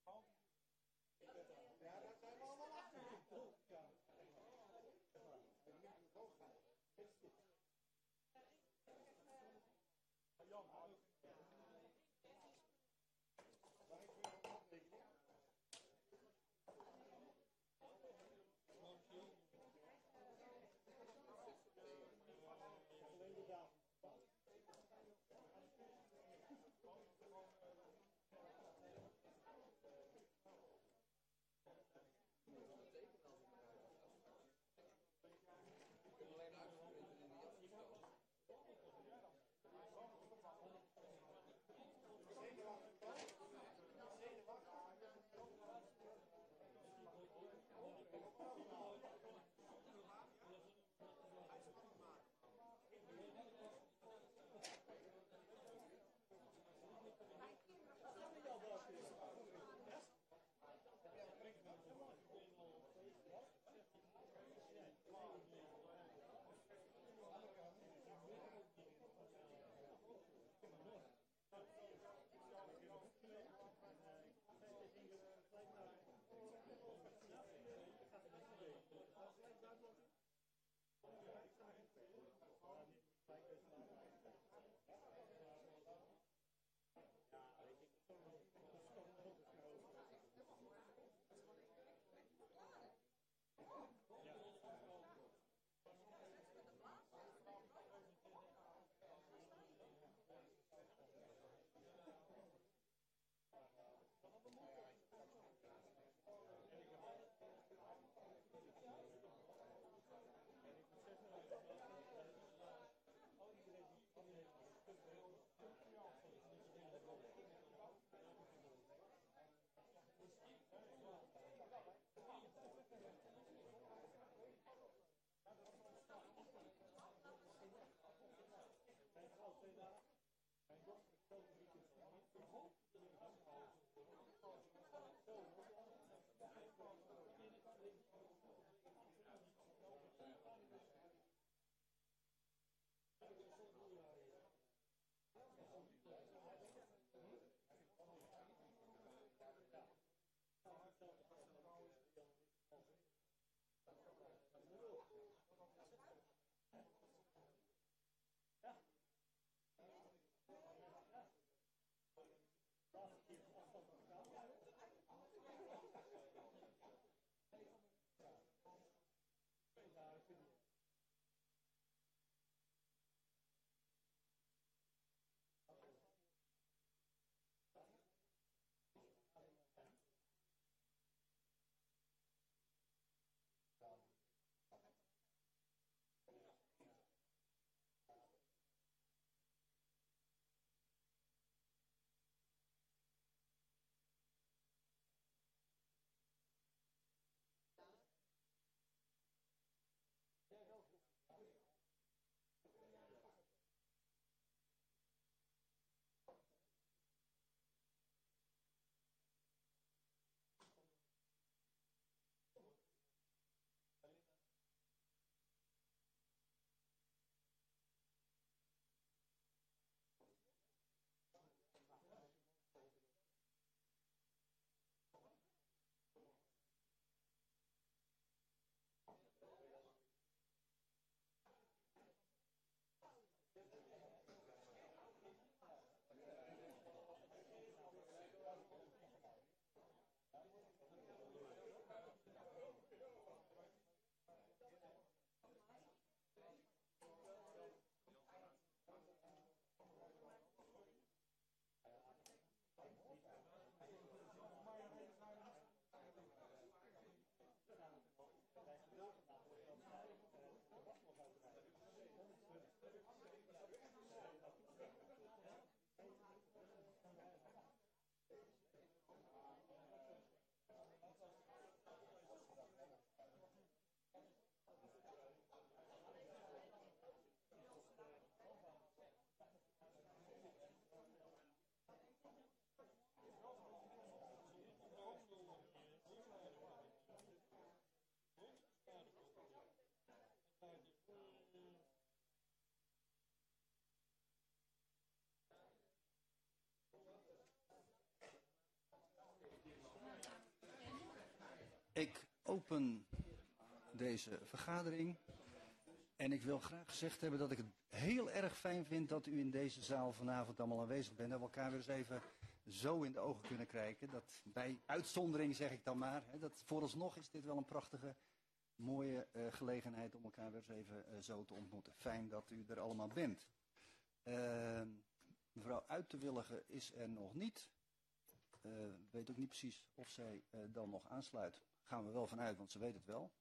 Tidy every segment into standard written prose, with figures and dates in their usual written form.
Ja, dat zijn we allemaal achter. Ja. Jan, open deze vergadering. En ik wil graag gezegd hebben dat ik het heel erg fijn vind dat u in deze zaal vanavond allemaal aanwezig bent. Dat we elkaar weer eens even zo in de ogen kunnen kijken. Dat bij uitzondering zeg ik dan maar. Hè, dat vooralsnog is dit wel een prachtige, mooie gelegenheid om elkaar weer eens even zo te ontmoeten. Fijn dat u er allemaal bent. Mevrouw Uittewillige is er nog niet. Weet ook niet precies of zij dan nog aansluit. Gaan we wel vanuit, want ze weet het wel.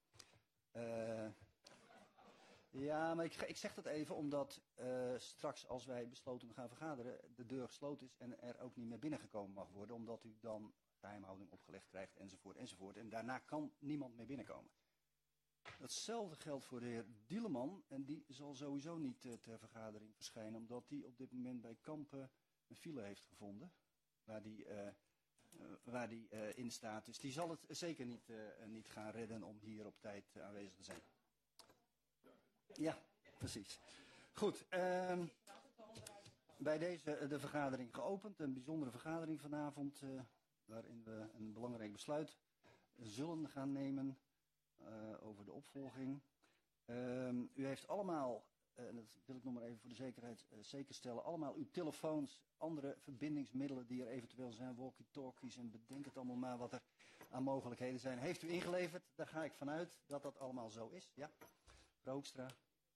Ja, maar ik zeg dat even omdat straks als wij besloten gaan vergaderen, de deur gesloten is en er ook niet meer binnengekomen mag worden, omdat u dan geheimhouding opgelegd krijgt enzovoort enzovoort. En daarna kan niemand meer binnenkomen. Datzelfde geldt voor de heer Dieleman en die zal sowieso niet ter vergadering verschijnen, omdat hij op dit moment bij Kampen een file heeft gevonden, waar die in staat. Dus die zal het zeker niet gaan redden om hier op tijd aanwezig te zijn. Ja, precies. Goed, bij deze de vergadering geopend. Een bijzondere vergadering vanavond, waarin we een belangrijk besluit zullen gaan nemen over de opvolging. U heeft allemaal, en dat wil ik nog maar even voor de zekerheid zeker stellen, allemaal uw telefoons, andere verbindingsmiddelen die er eventueel zijn, walkie-talkies en bedenk het allemaal maar wat er aan mogelijkheden zijn. Heeft u ingeleverd? Daar ga ik vanuit dat dat allemaal zo is. Ja, mevrouw Hoekstra.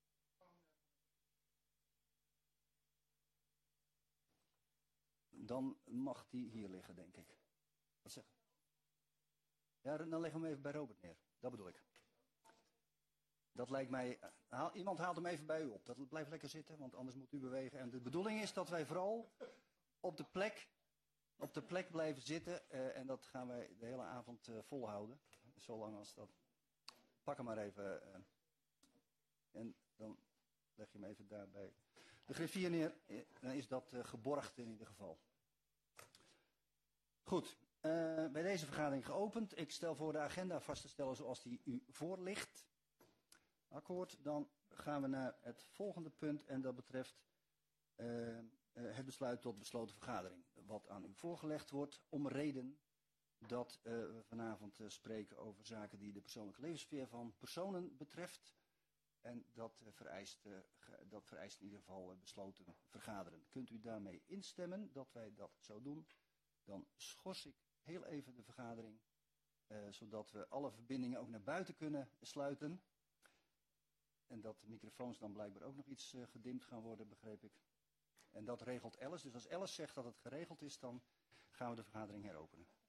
Dan mag die hier liggen, denk ik. Wat zeg je? Ja, dan leg hem even bij Robert neer. Dat bedoel ik. Dat lijkt mij... iemand haalt hem even bij u op. Dat blijft lekker zitten, want anders moet u bewegen. En de bedoeling is dat wij vooral op de plek blijven zitten. En dat gaan wij de hele avond volhouden. Zolang als dat... Pak hem maar even. En dan leg je hem even daarbij de griffier neer. Dan is dat geborgd in ieder geval. Goed. Bij deze vergadering geopend. Ik stel voor de agenda vast te stellen zoals die u voor ligt. Akkoord, dan gaan we naar het volgende punt en dat betreft het besluit tot besloten vergadering. Wat aan u voorgelegd wordt om reden dat we vanavond spreken over zaken die de persoonlijke levenssfeer van personen betreft. En dat vereist in ieder geval besloten vergaderen. Kunt u daarmee instemmen dat wij dat zo doen? Dan schors ik heel even de vergadering, zodat we alle verbindingen ook naar buiten kunnen sluiten. En dat de microfoons dan blijkbaar ook nog iets gedimd gaan worden, begreep ik. En dat regelt Alice. Dus als Alice zegt dat het geregeld is, dan gaan we de vergadering heropenen.